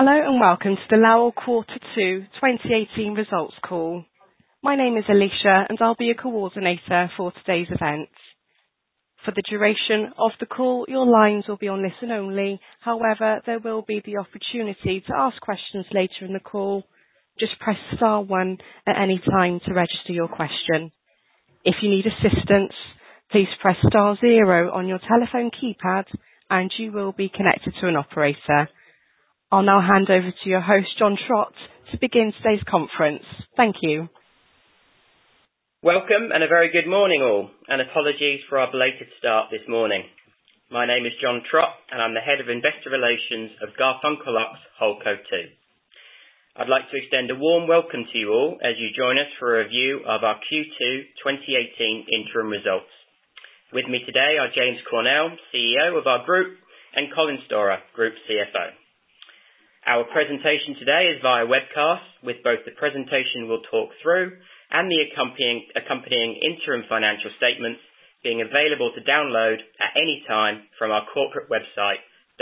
Hello and welcome to the Lowell Quarter 2 2018 results call. My name is Alicia and I'll be your coordinator for today's event. For the duration of the call, your lines will be on listen only. However, there will be the opportunity to ask questions later in the call. Just press star 1 at any time to register your question. If you need assistance, please press star 0 on your telephone keypad and you will be connected to an operator. I'll now hand over to your host, John Trott, to begin today's conference. Thank you. Welcome and a very good morning all, and apologies for our belated start this morning. My name is John Trott and I'm the Head of Investor Relations of Garfunkel Lux Holdco 2. I'd like to extend a warm welcome to you all as you join us for a review of our Q2 2018 interim results. With me today are James Cornell, CEO of our group, and Colin Storer, Group CFO. Our presentation today is via webcast, with both the presentation we'll talk through and the accompanying interim financial statements being available to download at any time from our corporate website,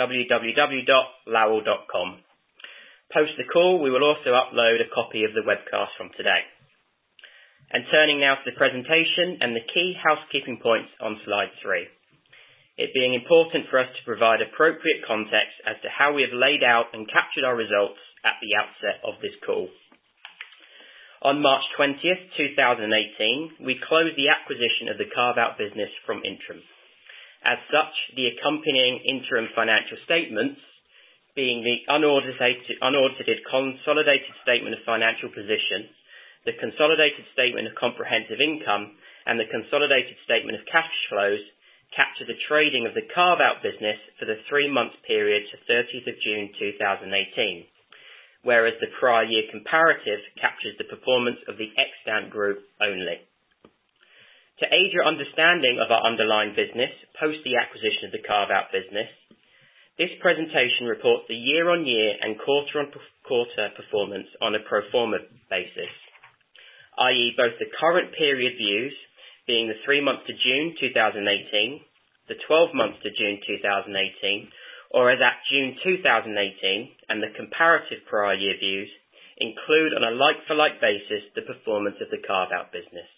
www.lowell.com. Post the call, we will also upload a copy of the webcast from today. And turning now to the presentation and the key housekeeping points on slide 3. It being important for us to provide appropriate context as to how we have laid out and captured our results at the outset of this call. On March 20th, 2018, we closed the acquisition of the carve-out business from Intrum. As such, the accompanying interim financial statements, being the unaudited consolidated statement of financial position, the consolidated statement of comprehensive income, and the consolidated statement of cash flows, capture the trading of the carve-out business for the 3-month period to 30th of June 2018, whereas the prior year comparative captures the performance of the extant group only. To aid your understanding of our underlying business post the acquisition of the carve-out business, this presentation reports the year-on-year and quarter-on-quarter performance on a pro forma basis, i.e. both the current period views, being the 3 months to June 2018, the 12 months to June 2018, or as at June 2018, and the comparative prior year views, include on a like-for-like basis the performance of the carve-out business.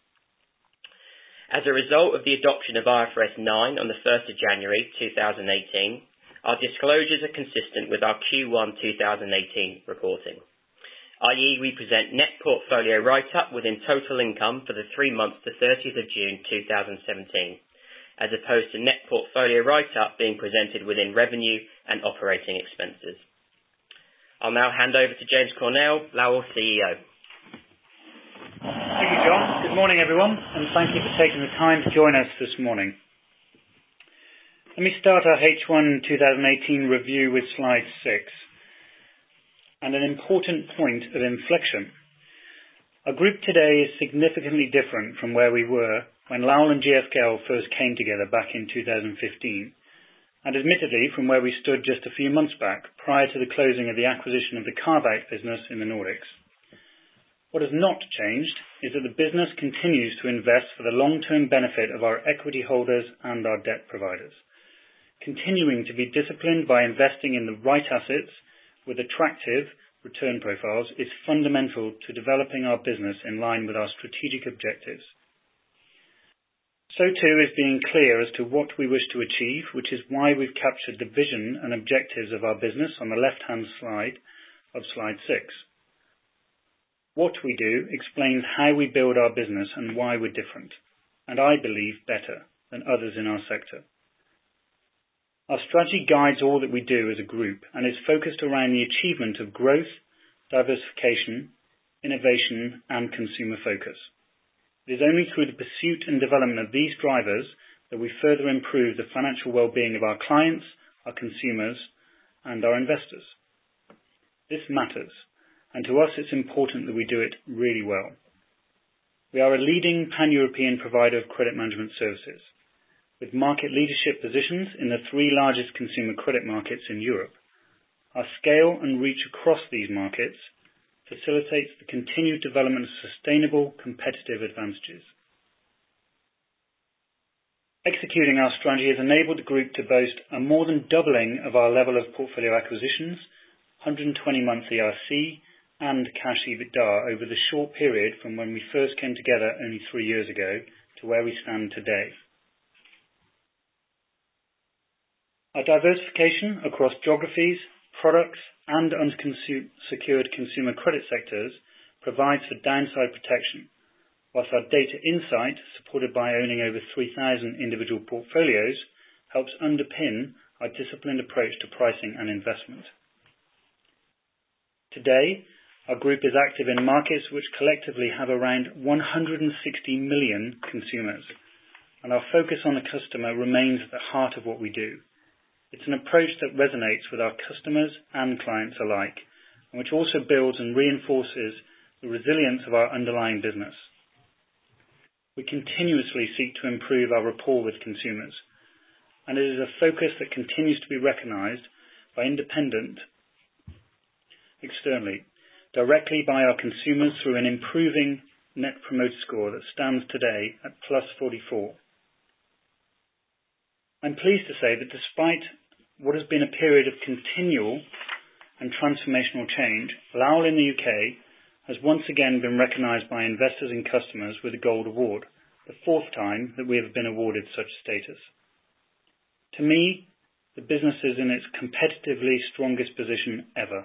As a result of the adoption of IFRS 9 on the 1st of January 2018, our disclosures are consistent with our Q1 2018 reporting. i.e. we present net portfolio write-up within total income for the 3 months to 30th of June 2017, as opposed to net portfolio write-up being presented within revenue and operating expenses. I'll now hand over to James Cornell, Lowell CEO. Thank you, John. Good morning, everyone, and thank you for taking the time to join us this morning. Let me start our H1 2018 review with slide 6. And an important point of inflection. Our group today is significantly different from where we were when Lowell and GFL first came together back in 2015, and admittedly from where we stood just a few months back prior to the closing of the acquisition of the carve-out business in the Nordics. What has not changed is that the business continues to invest for the long-term benefit of our equity holders and our debt providers, continuing to be disciplined by investing in the right assets with attractive return profiles is fundamental to developing our business in line with our strategic objectives. So too is being clear as to what we wish to achieve, which is why we've captured the vision and objectives of our business on the left-hand side of slide 6. What we do explains how we build our business and why we're different, and I believe better than others in our sector. Our strategy guides all that we do as a group and is focused around the achievement of growth, diversification, innovation and consumer focus. It is only through the pursuit and development of these drivers that we further improve the financial well-being of our clients, our consumers and our investors. This matters, and to us it's important that we do it really well. We are a leading pan-European provider of credit management services, with market leadership positions in the 3 largest consumer credit markets in Europe. Our scale and reach across these markets facilitates the continued development of sustainable competitive advantages. Executing our strategy has enabled the group to boast a more than doubling of our level of portfolio acquisitions 120 months ERC, and cash EBITDA over the short period from when we first came together only 3 years ago to where we stand today. Our diversification across geographies, products, and unsecured consumer credit sectors provides for downside protection, whilst our data insight, supported by owning over 3,000 individual portfolios, helps underpin our disciplined approach to pricing and investment. Today, our group is active in markets which collectively have around 160 million consumers, and our focus on the customer remains at the heart of what we do. It's an approach that resonates with our customers and clients alike, and which also builds and reinforces the resilience of our underlying business. We continuously seek to improve our rapport with consumers, and it is a focus that continues to be recognised by independent externally, directly by our consumers through an improving Net Promoter Score that stands today at +44. I'm pleased to say that despite what has been a period of continual and transformational change, Lowell in the UK has once again been recognised by investors and customers with a Gold Award, the 4th time that we have been awarded such status. To me, the business is in its competitively strongest position ever.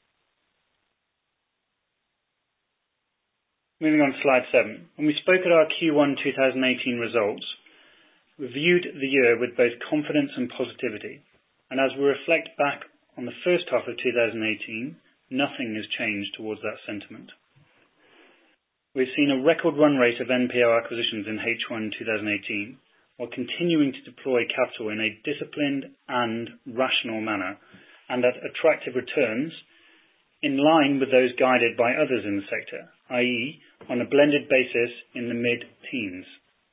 Moving on to slide 7. When we spoke at our Q1 2018 results, we viewed the year with both confidence and positivity. And as we reflect back on the first half of 2018, nothing has changed towards that sentiment. We've seen a record run rate of NPL acquisitions in H1 2018, while continuing to deploy capital in a disciplined and rational manner, and at attractive returns in line with those guided by others in the sector, i.e. on a blended basis in the mid-teens.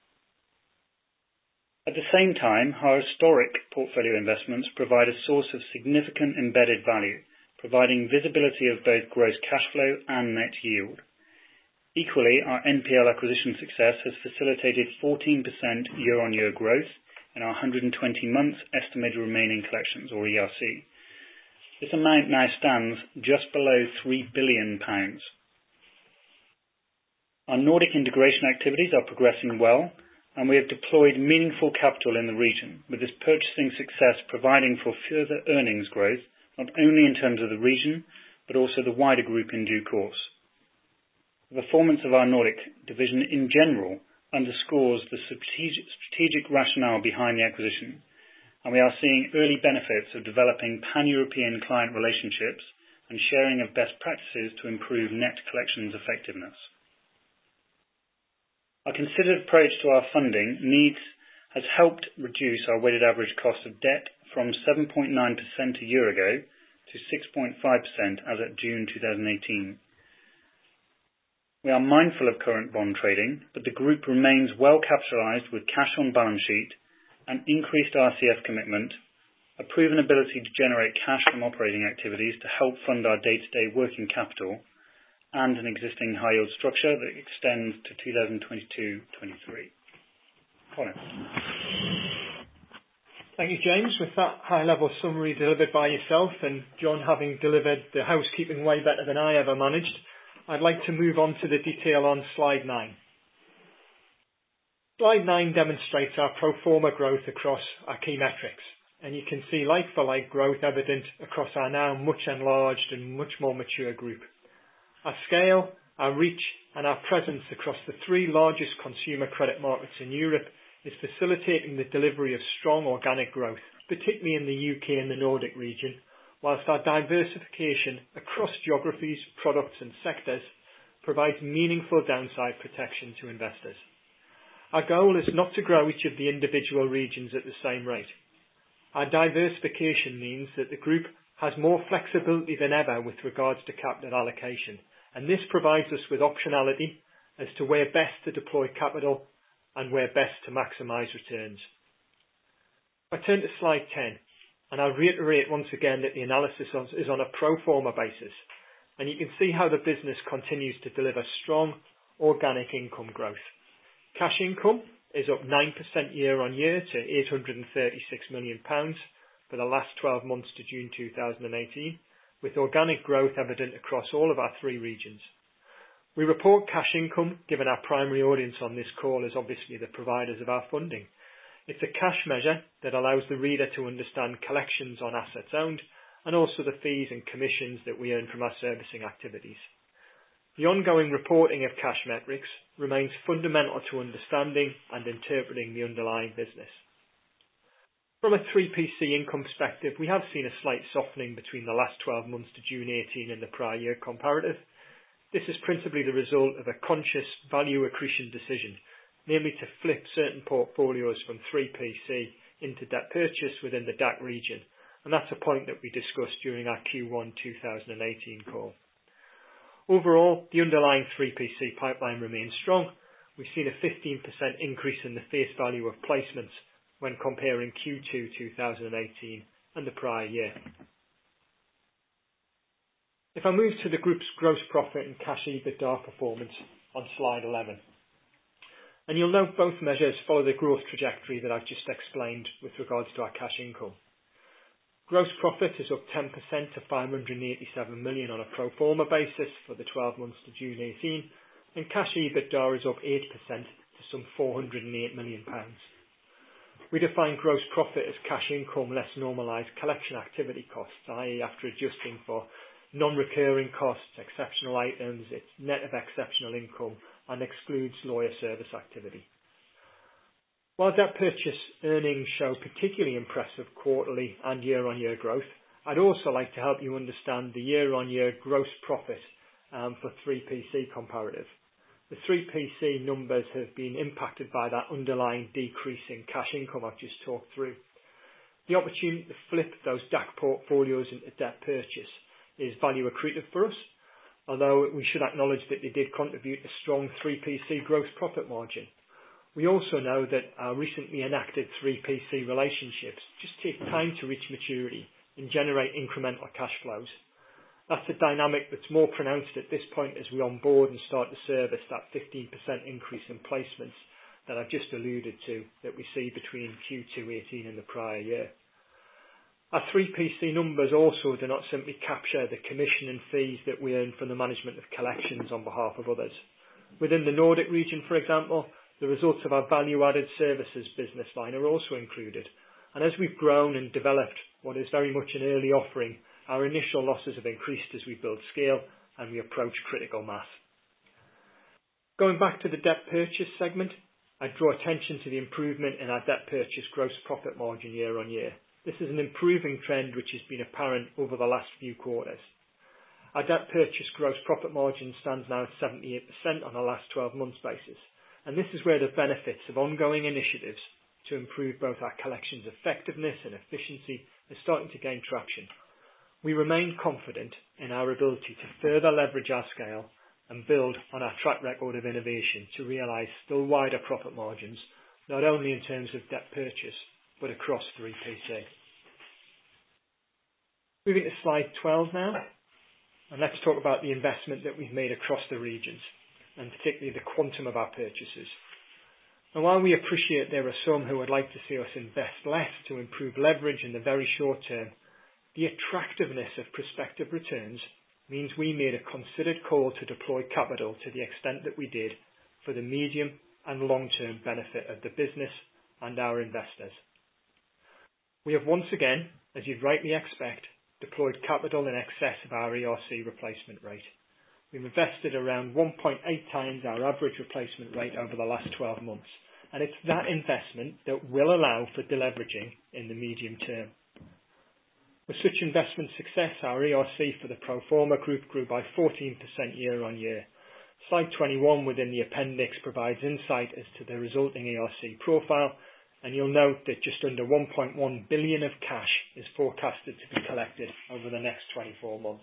At the same time, our historic portfolio investments provide a source of significant embedded value, providing visibility of both gross cash flow and net yield. Equally, our NPL acquisition success has facilitated 14% year-on-year growth in our 120 months estimated remaining collections, or ERC. This amount now stands just below £3 billion. Our Nordic integration activities are progressing well, and we have deployed meaningful capital in the region, with this purchasing success providing for further earnings growth, not only in terms of the region, but also the wider group in due course. The performance of our Nordic division in general underscores the strategic rationale behind the acquisition, and we are seeing early benefits of developing pan-European client relationships and sharing of best practices to improve net collections effectiveness. Our considered approach to our funding needs has helped reduce our weighted average cost of debt from 7.9% a year ago to 6.5% as at June 2018. We are mindful of current bond trading, but the group remains well capitalised with cash on balance sheet, an increased RCF commitment, a proven ability to generate cash from operating activities to help fund our day-to-day working capital, and an existing high-yield structure that extends to 2022-23. Colin. Thank you, James. With that high-level summary delivered by yourself and John having delivered the housekeeping way better than I ever managed, I'd like to move on to the detail on slide 9. Slide 9 demonstrates our pro forma growth across our key metrics, and you can see like-for-like growth evident across our now much enlarged and much more mature group. Our scale, our reach, and our presence across the 3 largest consumer credit markets in Europe is facilitating the delivery of strong organic growth, particularly in the UK and the Nordic region, whilst our diversification across geographies, products and sectors provides meaningful downside protection to investors. Our goal is not to grow each of the individual regions at the same rate. Our diversification means that the group has more flexibility than ever with regards to capital allocation, and this provides us with optionality as to where best to deploy capital and where best to maximise returns. I turn to slide 10, and I'll reiterate once again that the analysis is on a pro forma basis, and you can see how the business continues to deliver strong organic income growth. Cash income is up 9% year on year to £836 million for the last 12 months to June 2018, with organic growth evident across all of our three regions. We report cash income, given our primary audience on this call is obviously the providers of our funding. It's a cash measure that allows the reader to understand collections on assets owned and also the fees and commissions that we earn from our servicing activities. The ongoing reporting of cash metrics remains fundamental to understanding and interpreting the underlying business. From a 3PC income perspective, we have seen a slight softening between the last 12 months to June 18 and the prior year comparative. This is principally the result of a conscious value accretion decision, namely to flip certain portfolios from 3PC into debt purchase within the DAC region, and that's a point that we discussed during our Q1 2018 call. Overall, the underlying 3PC pipeline remains strong. We've seen a 15% increase in the face value of placements when comparing Q2 2018 and the prior year. If I move to the group's gross profit and cash EBITDA performance on slide 11, and you'll note both measures follow the growth trajectory that I've just explained with regards to our cash income. Gross profit is up 10% to 587 million on a pro forma basis for the 12 months to June 18, and cash EBITDA is up 8% to some £408 million. We define gross profit as cash income less normalised collection activity costs, i.e. after adjusting for non-recurring costs, exceptional items, it's net of exceptional income and excludes lawyer service activity. While debt purchase earnings show particularly impressive quarterly and year-on-year growth, I'd also like to help you understand the year-on-year gross profit for 3PC comparative. The 3PC numbers have been impacted by that underlying decrease in cash income I've just talked through. The opportunity to flip those DAC portfolios into debt purchase is value accretive for us, although we should acknowledge that they did contribute a strong 3PC gross profit margin. We also know that our recently enacted 3PC relationships just take time to reach maturity and generate incremental cash flows. That's a dynamic that's more pronounced at this point as we onboard and start to service that 15% increase in placements that I've just alluded to that we see between Q2 18 and the prior year. Our 3PC numbers also do not simply capture the commission and fees that we earn from the management of collections on behalf of others. Within the Nordic region, for example, the results of our value-added services business line are also included. And as we've grown and developed what is very much an early offering, our initial losses have increased as we build scale and we approach critical mass. Going back to the debt purchase segment, I draw attention to the improvement in our debt purchase gross profit margin year on year. This is an improving trend which has been apparent over the last few quarters. Our debt purchase gross profit margin stands now at 78% on a last 12 months basis, and this is where the benefits of ongoing initiatives to improve both our collections effectiveness and efficiency are starting to gain traction. We remain confident in our ability to further leverage our scale and build on our track record of innovation to realise still wider profit margins, not only in terms of debt purchase, but across 3PC. Moving to slide 12 now, and let's talk about the investment that we've made across the regions, and particularly the quantum of our purchases. And while we appreciate there are some who would like to see us invest less to improve leverage in the very short term, the attractiveness of prospective returns means we made a considered call to deploy capital to the extent that we did for the medium and long-term benefit of the business and our investors. We have once again, as you'd rightly expect, deployed capital in excess of our ERC replacement rate. We've invested around 1.8 times our average replacement rate over the last 12 months, and it's that investment that will allow for deleveraging in the medium term. With such investment success, our ERC for the pro forma group grew by 14% year on year. Slide 21 within the appendix provides insight as to the resulting ERC profile, and you'll note that just under 1.1 billion of cash is forecasted to be collected over the next 24 months.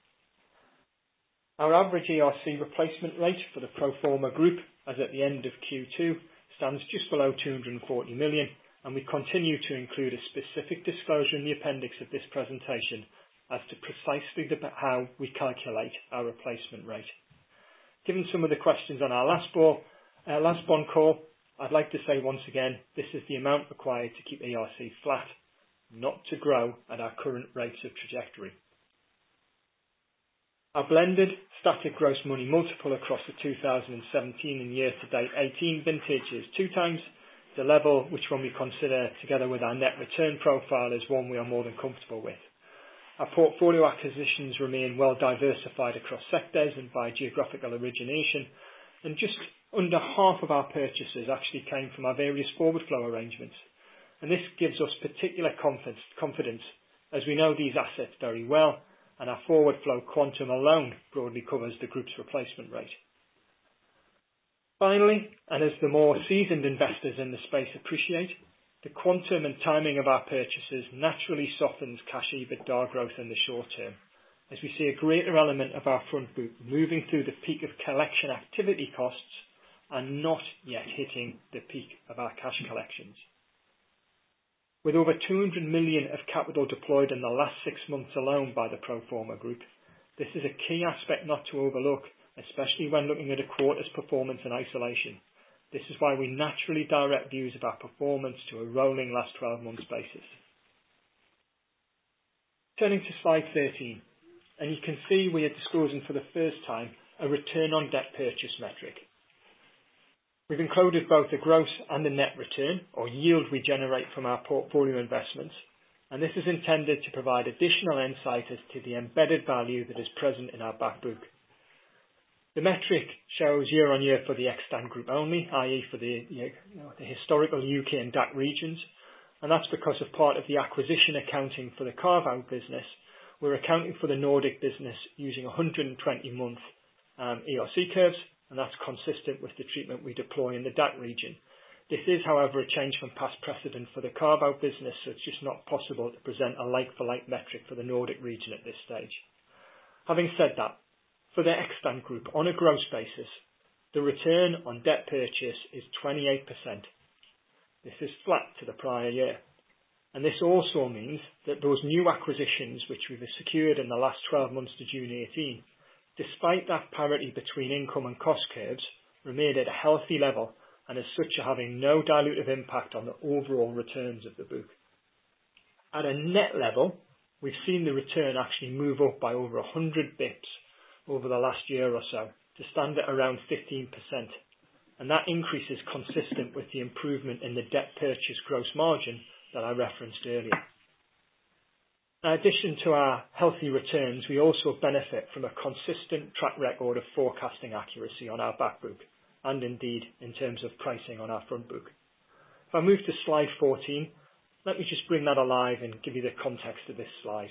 Our average ERC replacement rate for the pro forma group, as at the end of Q2, stands just below 240 million, and we continue to include a specific disclosure in the appendix of this presentation as to precisely how we calculate our replacement rate. Given some of the questions on our last bond call, I'd like to say once again, this is the amount required to keep ERC flat, not to grow at our current rates of trajectory. Our blended static gross money multiple across the 2017 and year-to-date 18 vintage is 2 times the level, which when we consider together with our net return profile is one we are more than comfortable with. Our portfolio acquisitions remain well diversified across sectors and by geographical origination, and just under half of our purchases actually came from our various forward flow arrangements. And this gives us particular confidence as we know these assets very well, and our forward flow quantum alone broadly covers the group's replacement rate. Finally, and as the more seasoned investors in the space appreciate, the quantum and timing of our purchases naturally softens cash EBITDA growth in the short term, as we see a greater element of our front book moving through the peak of collection activity costs and not yet hitting the peak of our cash collections. With over 200 million of capital deployed in the last 6 months alone by the pro forma group, this is a key aspect not to overlook, especially when looking at a quarter's performance in isolation. This is why we naturally direct views of our performance to a rolling last 12 months basis. Turning to slide 13, and you can see we are disclosing for the first time a return on debt purchase metric. We've included both the gross and the net return, or yield we generate from our portfolio investments, and this is intended to provide additional insight as to the embedded value that is present in our back book. The metric shows year on year for the extant group only, i.e. for the historical UK and DAC regions, and that's because of part of the acquisition accounting for the carve-out business. We're accounting for the Nordic business using 120-month ERC curves, and that's consistent with the treatment we deploy in the DAC region. This is, however, a change from past precedent for the carve-out business, so it's just not possible to present a like-for-like metric for the Nordic region at this stage. Having said that, for the extant group, on a gross basis, the return on debt purchase is 28%. This is flat to the prior year. And this also means that those new acquisitions which we've secured in the last 12 months to June 18, despite that parity between income and cost curves, remain at a healthy level and as such are having no dilutive impact on the overall returns of the book. At a net level, we've seen the return actually move up by over 100 bips over the last year or so to stand at around 15%. And that increase is consistent with the improvement in the debt purchase gross margin that I referenced earlier. In addition to our healthy returns, we also benefit from a consistent track record of forecasting accuracy on our back book, and indeed in terms of pricing on our front book. If I move to slide 14, let me just bring that alive and give you the context of this slide.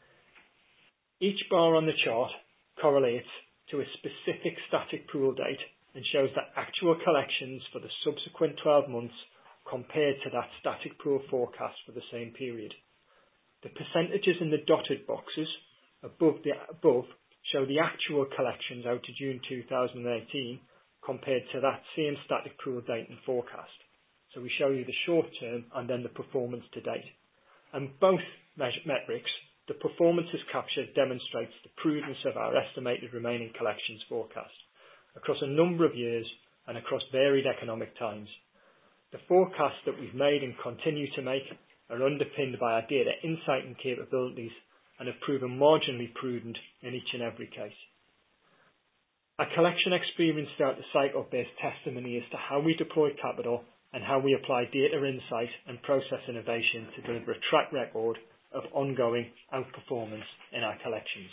Each bar on the chart correlates to a specific static pool date and shows the actual collections for the subsequent 12 months compared to that static pool forecast for the same period. The percentages in the dotted boxes above show the actual collections out to June 2018 compared to that same static pool date and forecast. So we show you the short term and then the performance to date. And both metrics, the performance is captured demonstrates the prudence of our estimated remaining collections forecast across a number of years and across varied economic times. The forecasts that we've made and continue to make are underpinned by our data insight and capabilities and have proven marginally prudent in each and every case. Our collection experience throughout the cycle bears testimony as to how we deploy capital and how we apply data insight and process innovation to deliver a track record of ongoing outperformance in our collections.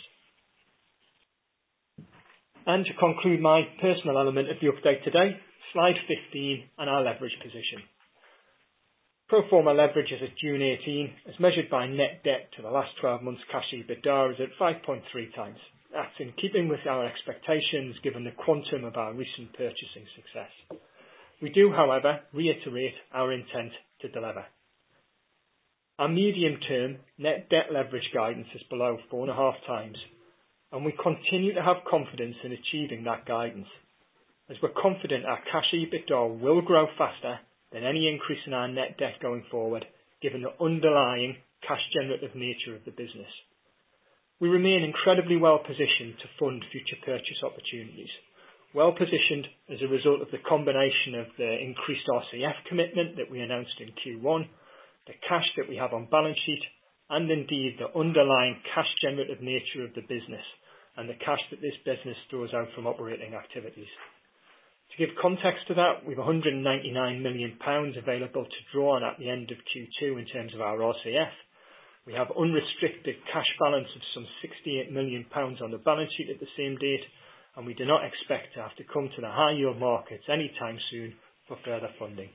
And to conclude my personal element of the update today, slide 15 and our leverage position. Pro forma leverage as of June 18, as measured by net debt to the last 12 months cash EBITDA, is at 5.3 times. That's in keeping with our expectations given the quantum of our recent purchasing success. We do, however, reiterate our intent to deliver. Our medium-term net debt leverage guidance is below 4.5 times, and we continue to have confidence in achieving that guidance, as we're confident our cash EBITDA will grow faster than any increase in our net debt going forward, given the underlying cash generative nature of the business. We remain incredibly well positioned to fund future purchase opportunities, well positioned as a result of the combination of the increased RCF commitment that we announced in Q1, the cash that we have on balance sheet, and indeed the underlying cash generative nature of the business, and the cash that this business throws out from operating activities. To give context to that, we have £199 million available to draw on at the end of Q2 in terms of our RCF. We have unrestricted cash balance of some £68 million on the balance sheet at the same date, and we do not expect to have to come to the high yield markets anytime soon for further funding.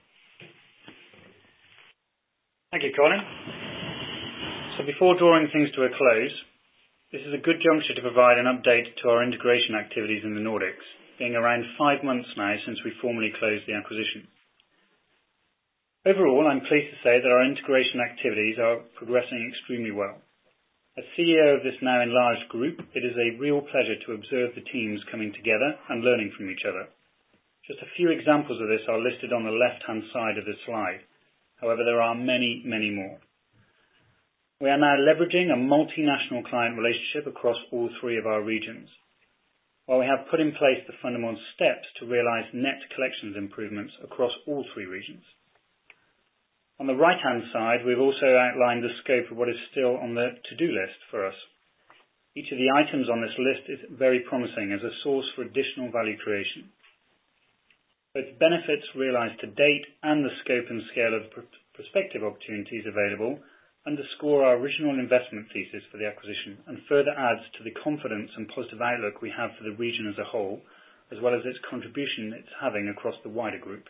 Thank you, Colin. So before drawing things to a close, this is a good juncture to provide an update to our integration activities in the Nordics, being around 5 months now since we formally closed the acquisition. Overall, I'm pleased to say that our integration activities are progressing extremely well. As CEO of this now enlarged group, it is a real pleasure to observe the teams coming together and learning from each other. Just a few examples of this are listed on the left-hand side of the slide. However, there are many, many more. We are now leveraging a multinational client relationship across all 3 of our regions, while we have put in place the fundamental steps to realise net collections improvements across all 3 regions. On the right-hand side, we've also outlined the scope of what is still on the to-do list for us. Each of the items on this list is very promising as a source for additional value creation. Both benefits realised to date and the scope and scale of prospective opportunities available underscore our original investment thesis for the acquisition and further adds to the confidence and positive outlook we have for the region as a whole, as well as its contribution it's having across the wider group.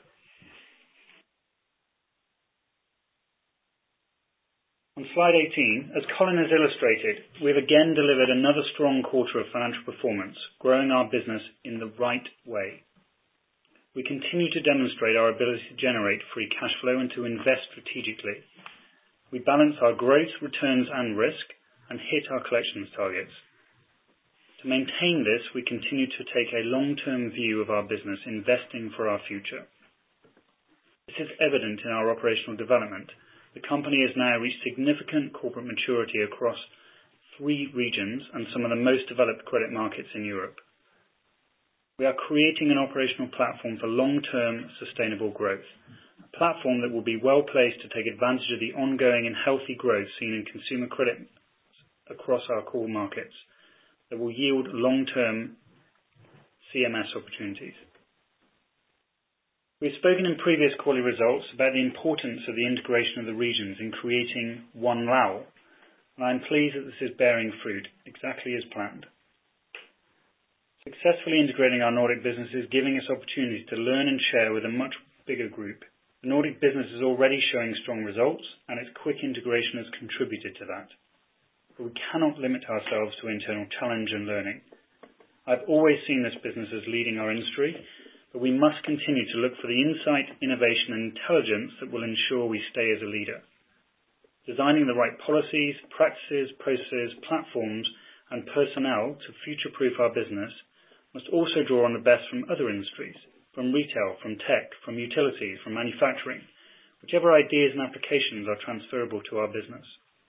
On slide 18, as Colin has illustrated, we have again delivered another strong quarter of financial performance, growing our business in the right way. We continue to demonstrate our ability to generate free cash flow and to invest strategically. We balance our growth, returns and risk and hit our collections targets. To maintain this, we continue to take a long-term view of our business, investing for our future. This is evident in our operational development. The company has now reached significant corporate maturity across 3 regions and some of the most developed credit markets in Europe. We are creating an operational platform for long-term sustainable growth. A platform that will be well placed to take advantage of the ongoing and healthy growth seen in consumer credit across our core markets that will yield long-term CMS opportunities. We've spoken in previous quarterly results about the importance of the integration of the regions in creating one Lowell, and I'm pleased that this is bearing fruit exactly as planned. Successfully integrating our Nordic business is giving us opportunities to learn and share with a much bigger group. The Nordic business is already showing strong results, and its quick integration has contributed to that. But we cannot limit ourselves to internal challenge and learning. I've always seen this business as leading our industry, but we must continue to look for the insight, innovation and intelligence that will ensure we stay as a leader. Designing the right policies, practices, processes, platforms and personnel to future-proof our business must also draw on the best from other industries, from retail, from tech, from utilities, from manufacturing, whichever ideas and applications are transferable to our business.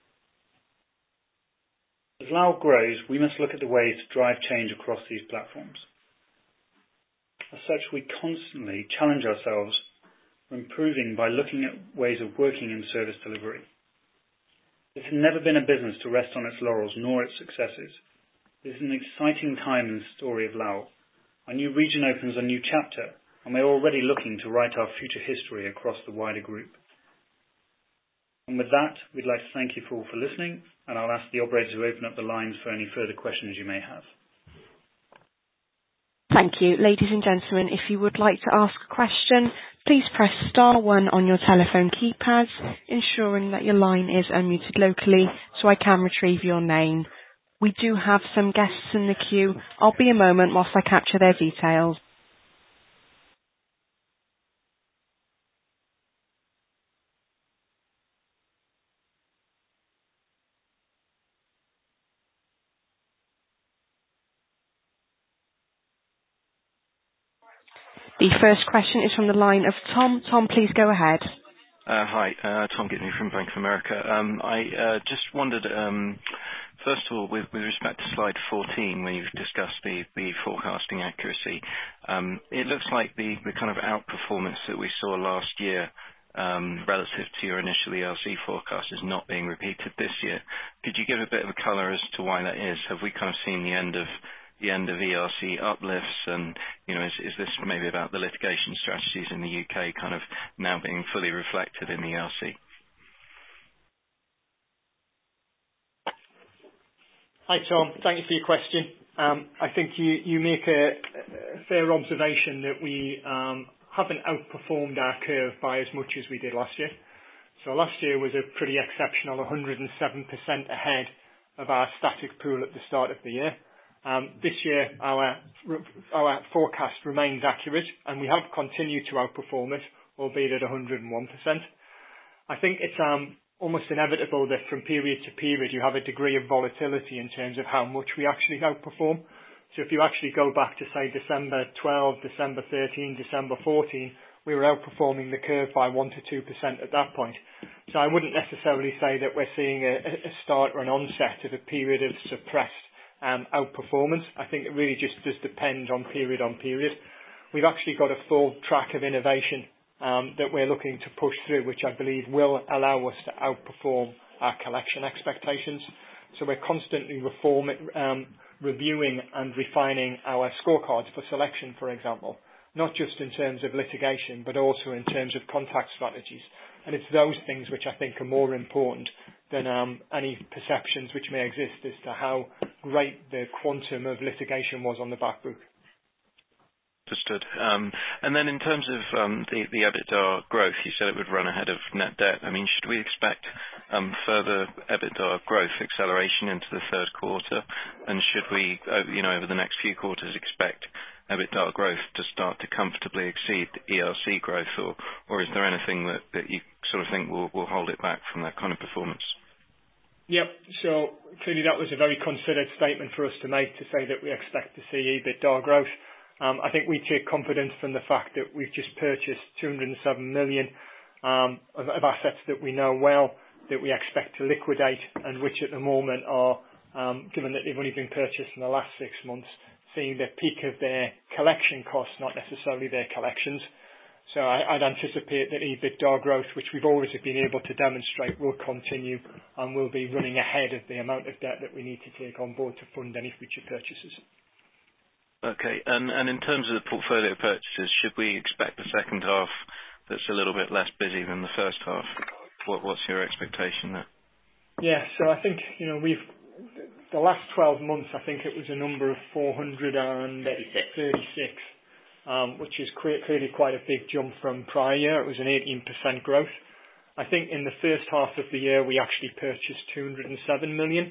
As Lowell grows, we must look at the ways to drive change across these platforms. As such, we constantly challenge ourselves for improving by looking at ways of working in service delivery. This has never been a business to rest on its laurels nor its successes. This is an exciting time in the story of Lowell. Our new region opens a new chapter, and we're already looking to write our future history across the wider group. And with that, we'd like to thank you all for listening, and I'll ask the operator to open up the lines for any further questions you may have. Thank you. Ladies and gentlemen, if you would like to ask a question, please press star 1 on your telephone keypads, ensuring that your line is unmuted locally so I can retrieve your name. We do have some guests in the queue. I'll be a moment whilst I capture their details. The first question is from the line of Tom. Tom, please go ahead. Hi, Tom Gibney from Bank of America. I just wondered, first of all, with respect to slide 14, where you've discussed the forecasting accuracy, it looks like the kind of outperformance that we saw last year relative to your initial ERC forecast is not being repeated this year. Could you give a bit of a color as to why that is? Have we kind of seen the end of ERC uplifts, and is this maybe about the litigation strategies in the UK kind of now being fully reflected in the ERC? Hi, Tom. Thank you for your question. I think you make a fair observation that we haven't outperformed our curve by as much as we did last year. So last year was a pretty exceptional 107% ahead of our static pool at the start of the year. This year, our forecast remains accurate, and we have continued to outperform it, albeit at 101%. I think it's almost inevitable that from period to period you have a degree of volatility in terms of how much we actually outperform. So if you actually go back to, say, December 12, December 13, December 14, we were outperforming the curve by 1 to 2% at that point. So I wouldn't necessarily say that we're seeing a start or an onset of a period of suppressed outperformance. I think it really just does depend on period. We've actually got a full track of innovation that we're looking to push through, which I believe will allow us to outperform our collection expectations. So we're constantly reviewing and refining our scorecards for selection, for example, not just in terms of litigation, but also in terms of contact strategies. And it's those things which I think are more important than any perceptions which may exist as to how great the quantum of litigation was on the back book. Understood. And then in terms of the EBITDA growth, you said it would run ahead of net debt. I mean, should we expect further EBITDA growth acceleration into the third quarter? And should we, over the next few quarters, expect EBITDA growth to start to comfortably exceed ERC growth, or is there anything that you sort of think will hold it back from that kind of performance? Yep. So clearly that was a very considered statement for us to make, to say that we expect to see EBITDA growth. I think we take confidence from the fact that we've just purchased 207 million of assets that we know well, that we expect to liquidate, and which at the moment are, given that they've only been purchased in the last 6 months, seeing the peak of their collection costs, not necessarily their collections. So I'd anticipate that EBITDA growth, which we've always been able to demonstrate, will continue and will be running ahead of the amount of debt that we need to take on board to fund any future purchases. Okay. And in terms of the portfolio purchases, should we expect the second half that's a little bit less busy than the first half? What's your expectation there? Yeah, so I think, the last 12 months, I think it was a number of 436, which is clearly quite a big jump from prior year. It was an 18% growth. I think in the first half of the year, we actually purchased 207 million.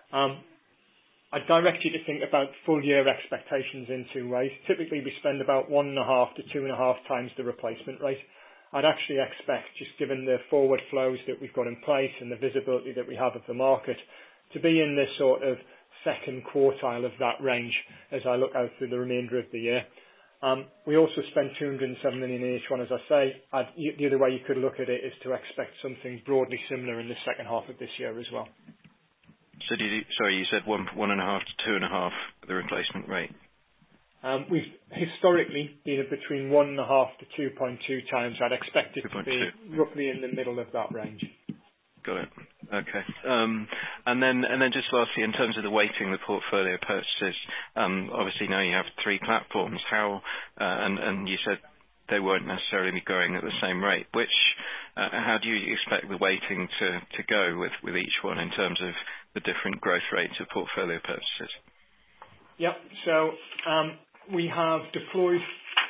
I'd direct you to think about full year expectations in two ways. Typically, we spend about 1.5 to 2.5 times the replacement rate. I'd actually expect, just given the forward flows that we've got in place and the visibility that we have of the market, to be in this sort of second quartile of that range as I look out through the remainder of the year. We also spent 207 million in each one, as I say. The other way you could look at it is to expect something broadly similar in the second half of this year as well. So you said 1.5 to 2.5 the replacement rate? We've historically been at between 1.5 to 2.2 times. I'd expect it to be roughly in the middle of that range. Got it. Okay. And then just lastly, in terms of the weighting of the portfolio purchases, obviously now you have 3 platforms. And you said they won't necessarily be growing at the same rate. How do you expect the weighting to go with each one in terms of the different growth rates of portfolio purchases? Yep. So we have deployed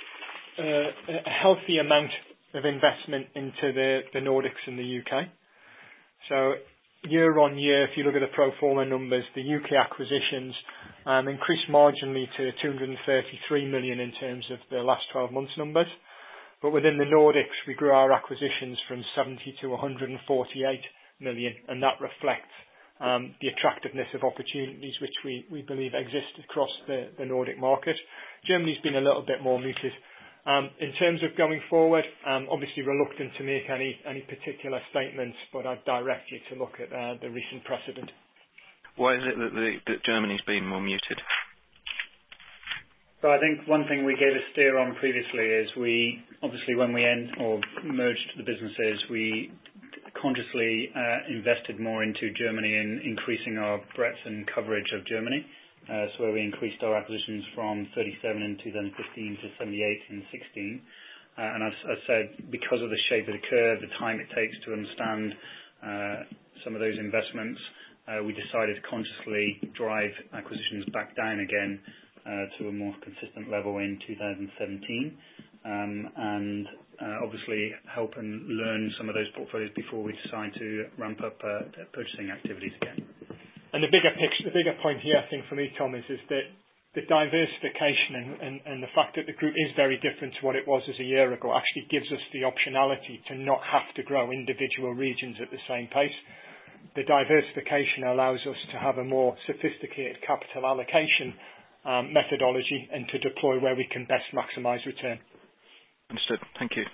a healthy amount of investment into the Nordics and the UK. So year on year, if you look at the pro forma numbers, the UK acquisitions increased marginally to 233 million in terms of the last 12 months numbers. But within the Nordics, we grew our acquisitions from 70 to 148 million, and that reflects the attractiveness of opportunities which we believe exist across the Nordic market. Germany's been a little bit more muted. In terms of going forward, obviously reluctant to make any particular statements, but I'd direct you to look at the recent precedent. Why is it that Germany's been more muted? So I think one thing we gave a steer on previously is we, obviously when we merged the businesses, we consciously invested more into Germany and increasing our breadth and coverage of Germany. So where we increased our acquisitions from 37 in 2015 to 78 in 16. And as I said, because of the shape of the curve, the time it takes to understand some of those investments, we decided to consciously drive acquisitions back down again to a more consistent level in 2017, and obviously help and learn some of those portfolios before we decide to ramp up purchasing activities again. And the bigger point here, I think, for me, Tom, is that the diversification and the fact that the group is very different to what it was as a year ago actually gives us the optionality to not have to grow individual regions at the same pace. The diversification allows us to have a more sophisticated capital allocation methodology and to deploy where we can best maximise return. Understood. Thank you.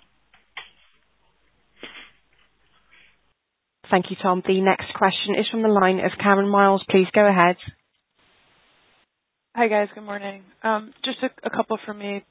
Thank you, Tom. The next question is from the line of Karen Miles. Please go ahead. Hi, guys. Good morning. Just a couple from me.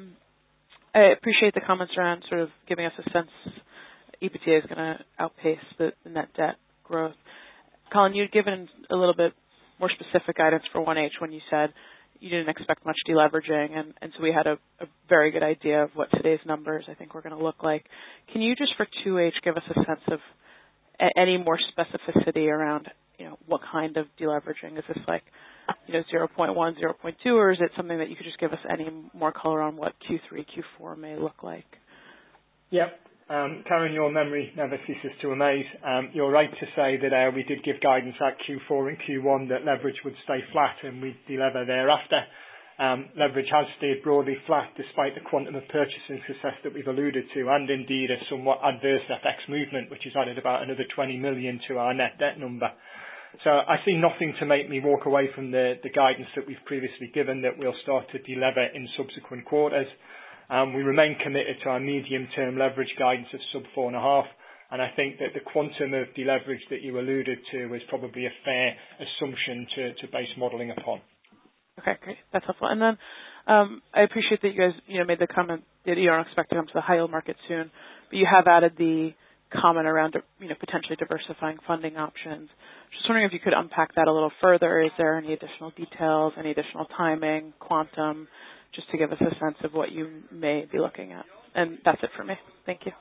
I appreciate the comments around sort of giving us a sense EBITDA is going to outpace the net debt growth. Colin, you'd given a little bit more specific guidance for 1H when you said you didn't expect much deleveraging, and so we had a very good idea of what today's numbers I think were going to look like. Can you just for 2H give us a sense of any more specificity around, what kind of deleveraging? Is this like, 0.1, 0.2, or is it something that you could just give us any more color on what Q3, Q4 may look like? Yep. Karen, your memory never ceases to amaze. You're right to say that we did give guidance at Q4 and Q1 that leverage would stay flat and we'd delever thereafter. Leverage has stayed broadly flat despite the quantum of purchasing success that we've alluded to, and indeed a somewhat adverse FX movement, which has added about another 20 million to our net debt number. So I see nothing to make me walk away from the guidance that we've previously given that we'll start to delever in subsequent quarters. We remain committed to our medium-term leverage guidance of sub 4.5, and I think that the quantum of deleverage that you alluded to is probably a fair assumption to base modelling upon. Okay, great. That's helpful. And then I appreciate that you guys made the comment that you don't expect to come to the high yield market soon, but you have added the comment around potentially diversifying funding options. Just wondering if you could unpack that a little further. Is there any additional details, any additional timing, quantum, just to give us a sense of what you may be looking at? And that's it for me. Thank you.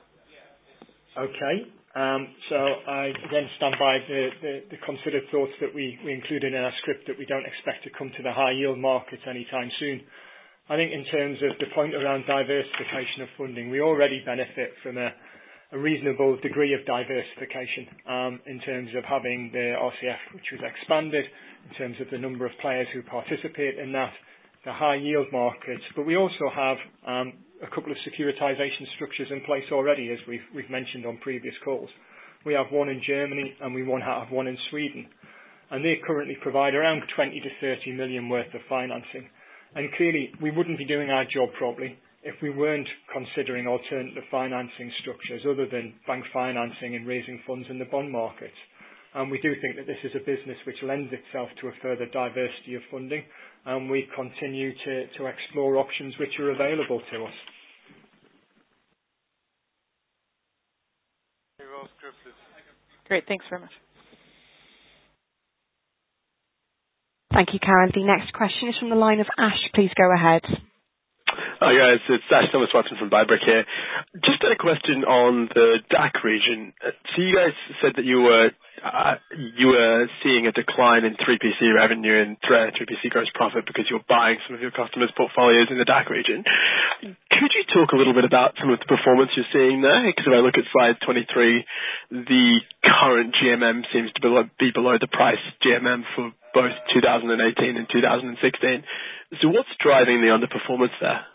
Okay. So I again stand by the considered thoughts that we included in our script that we don't expect to come to the high yield market anytime soon. I think in terms of the point around diversification of funding, we already benefit from a reasonable degree of diversification in terms of having the RCF, which was expanded, in terms of the number of players who participate in that, the high yield markets, but we also have a couple of securitization structures in place already, as we've mentioned on previous calls. We have one in Germany and we have one in Sweden, and they currently provide around 20 to 30 million worth of financing. And clearly, we wouldn't be doing our job properly if we weren't considering alternative financing structures other than bank financing and raising funds in the bond markets. And we do think that this is a business which lends itself to a further diversity of funding, and we continue to explore options which are available to us. Great, thanks very much. Thank you, Karen. The next question is from the line of Ash. Please go ahead. Hi guys, it's Ash Thomas Watson from Buybrick here. Just had a question on the DACH region. So you guys said that you were seeing a decline in 3PC revenue and 3PC gross profit because you're buying some of your customers' portfolios in the DACH region. Could you talk a little bit about some of the performance you're seeing there? Because if I look at slide 23, the current GMM seems to be below the price GMM for both 2018 and 2016. So what's driving the underperformance there?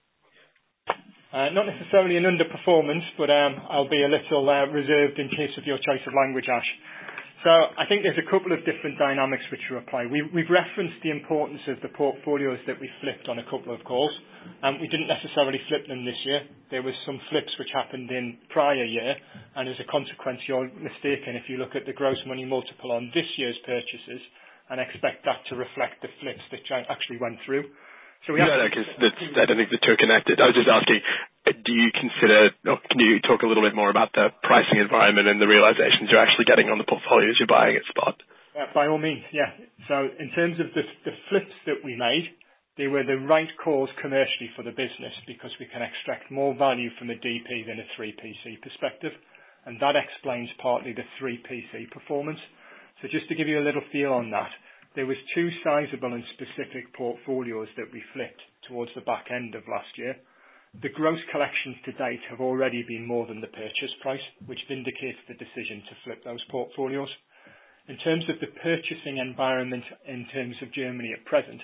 Not necessarily an underperformance, but I'll be a little reserved in case of your choice of language, Ash. So I think there's a couple of different dynamics which are at play. We've referenced the importance of the portfolios that we flipped on a couple of calls. We didn't necessarily flip them this year. There was some flips which happened in prior year, and as a consequence, you're mistaken if you look at the gross money multiple on this year's purchases and expect that to reflect the flips that actually went through. No, because I don't think the two are connected. I was just asking, do you consider, or can you talk a little bit more about the pricing environment and the realizations you're actually getting on the portfolios you're buying at spot? By all means, yeah. So in terms of the flips that we made, they were the right calls commercially for the business because we can extract more value from a DP than a 3PC perspective. And that explains partly the 3PC performance. So just to give you a little feel on that, there was two sizable and specific portfolios that we flipped towards the back end of last year. The gross collections to date have already been more than the purchase price, which vindicates the decision to flip those portfolios. In terms of the purchasing environment in terms of Germany at present,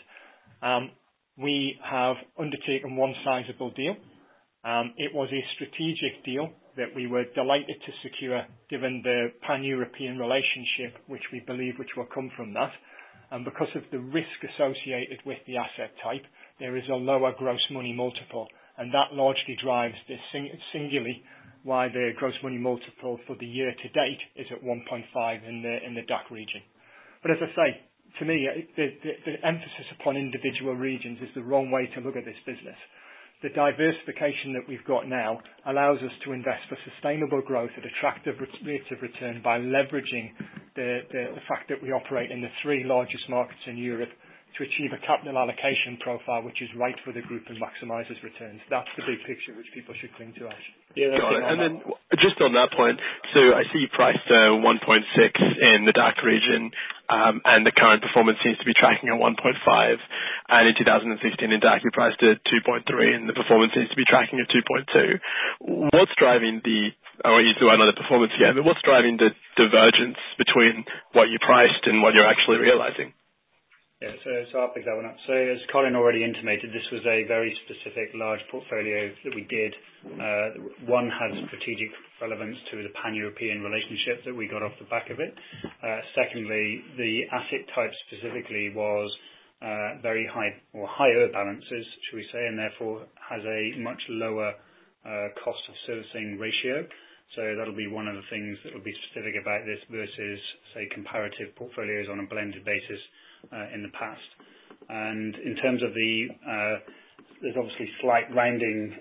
we have undertaken one sizable deal. It was a strategic deal that we were delighted to secure given the pan-European relationship which we believe will come from that. And because of the risk associated with the asset type, there is a lower gross money multiple. And that largely drives this singularly why the gross money multiple for the year to date is at 1.5 in the DACH region. But as I say, to me, the emphasis upon individual regions is the wrong way to look at this business. The diversification that we've got now allows us to invest for sustainable growth at attractive rates of return by leveraging the fact that we operate in the three largest markets in Europe to achieve a capital allocation profile which is right for the group and maximises returns. That's the big picture which people should cling to, Ash. Yeah, got it. And then just on that point, so I see you priced 1.6 in the DACH region, and the current performance seems to be tracking at 1.5. And in 2016 in DACH, you priced at 2.3, and the performance seems to be tracking at 2.2. What's driving I won't use the word another performance again, but what's driving the divergence between what you priced and what you're actually realizing? Yeah, so I'll pick that one up. So as Colin already intimated, this was a very specific large portfolio that we did. One has strategic relevance to the pan-European relationship that we got off the back of it. Secondly, the asset type specifically was very high or higher balances, should we say, and therefore has a much lower cost of servicing ratio. So that'll be one of the things that will be specific about this versus, say, comparative portfolios on a blended basis in the past. And in terms of there's obviously slight rounding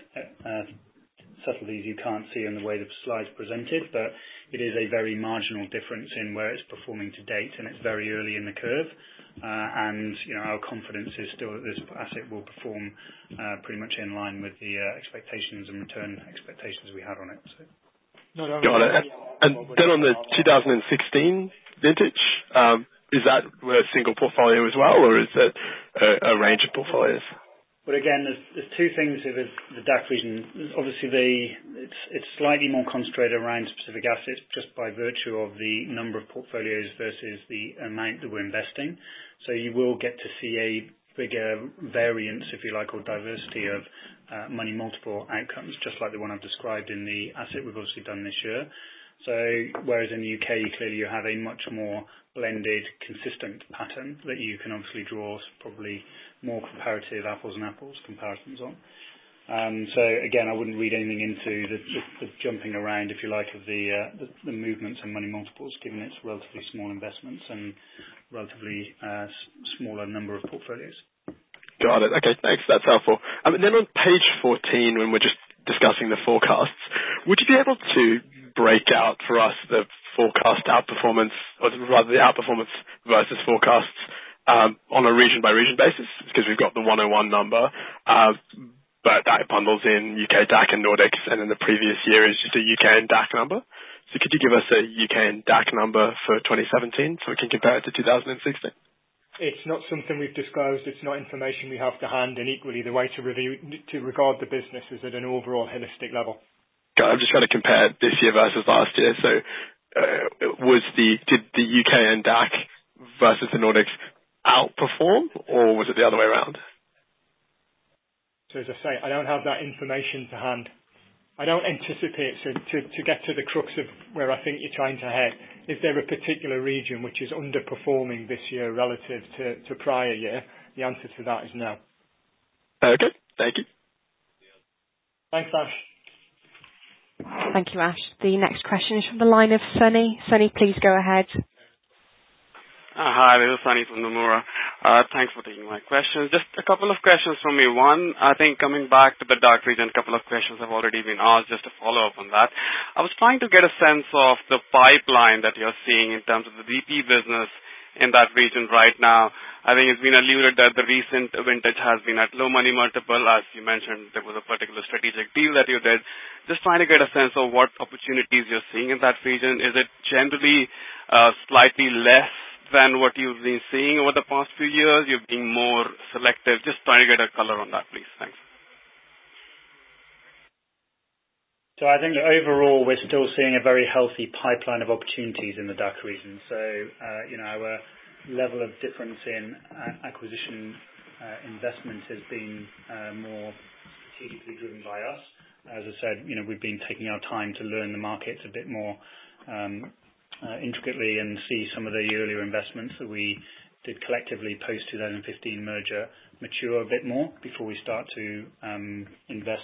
subtleties you can't see in the way the slide's presented, but it is a very marginal difference in where it's performing to date, and it's very early in the curve. And our confidence is still that this asset will perform pretty much in line with the expectations and return expectations we had on it. So. Got it. And then on the 2016 vintage, is that a single portfolio as well, or is it a range of portfolios? But again, there's two things with the DACH region. Obviously, it's slightly more concentrated around specific assets just by virtue of the number of portfolios versus the amount that we're investing. So you will get to see a bigger variance, if you like, or diversity of money multiple outcomes, just like the one I've described in the asset we've obviously done this year. So whereas in the UK, clearly you have a much more blended, consistent pattern that you can obviously draw probably more comparative apples and apples comparisons on. So again, I wouldn't read anything into the jumping around, if you like, of the movements and money multiples, given its relatively small investments and relatively smaller number of portfolios. Got it. Okay, thanks. That's helpful. And then on page 14, when we're just discussing the forecasts, would you be able to break out for us the forecast outperformance, or rather the outperformance versus forecasts on a region-by-region basis? Because we've got the 101 number, but that bundles in UK, DACH and Nordics, and then the previous year is just a UK and DACH number. So could you give us a UK and DACH number for 2017 so we can compare it to 2016? It's not something we've disclosed. It's not information we have to hand, and equally the way to regard the business is at an overall holistic level. I'm just trying to compare this year versus last year. So did the UK and DACH versus the Nordics outperform, or was it the other way around? So as I say, I don't have that information to hand. I don't anticipate, so to get to the crux of where I think you're trying to head, is there a particular region which is underperforming this year relative to prior year? The answer to that is no. Okay, thank you. Thanks, Ash. Thank you, Ash. The next question is from the line of Sunny. Sunny, please go ahead. Hi, this is Sunny from Nomura. Thanks for taking my questions. Just a couple of questions from me. One, I think coming back to the DACH region, a couple of questions have already been asked, just to follow up on that. I was trying to get a sense of the pipeline that you're seeing in terms of the DP business in that region right now. I think it's been alluded that the recent vintage has been at low money multiple. As you mentioned, there was a particular strategic deal that you did. Just trying to get a sense of what opportunities you're seeing in that region. Is it generally slightly less than what you've been seeing over the past few years? You're being more selective. Just trying to get a color on that, please. Thanks. So I think that overall we're still seeing a very healthy pipeline of opportunities in the DACH region. So, our level of difference in acquisition investment has been more strategically driven by us. As I said, we've been taking our time to learn the markets a bit more intricately and see some of the earlier investments that we did collectively post 2015 merger mature a bit more before we start to invest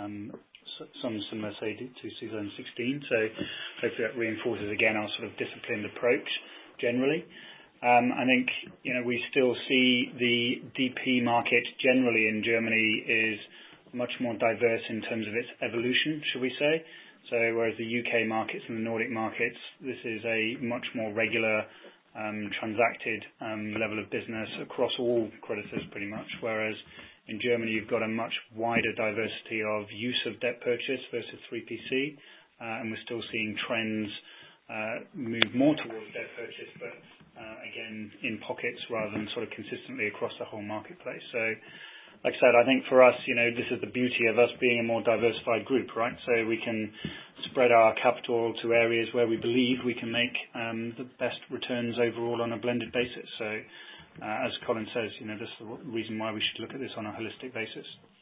some similar, say, to 2016. So hopefully that reinforces again our sort of disciplined approach generally. I think we still see the DP market generally in Germany is much more diverse in terms of its evolution, should we say. So whereas the UK markets and the Nordic markets, this is a much more regular transacted level of business across all creditors pretty much, whereas in Germany you've got a much wider diversity of use of debt purchase versus 3PC, and we're still seeing trends move more towards debt purchase, but again in pockets rather than sort of consistently across the whole marketplace. So like I said, I think for us, this is the beauty of us being a more diversified group, right? So we can spread our capital to areas where we believe we can make the best returns overall on a blended basis. So as Colin says, this is the reason why we should look at this on a holistic basis.